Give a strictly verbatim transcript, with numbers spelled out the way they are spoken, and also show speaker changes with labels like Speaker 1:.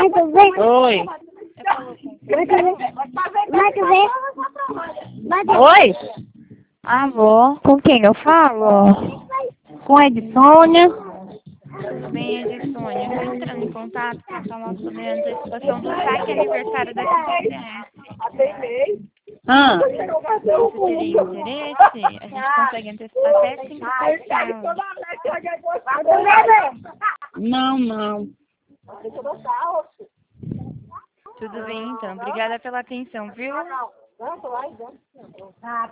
Speaker 1: Mãe, tudo bem?
Speaker 2: Oi.
Speaker 1: Mãe, tudo bem? Mãe, tudo bem? Mãe, tudo bem?
Speaker 2: Oi? Alô? Com quem eu falo? Com a Edisônia. Tudo bem, Edisônia? Eu estou entrando em contato para falar sobre a antecipação do saque aniversário da T C S. Ah, você teria interesse? A gente consegue antecipar até cinco parcelas. Não, não. Tudo bem, então. Obrigada pela atenção, viu?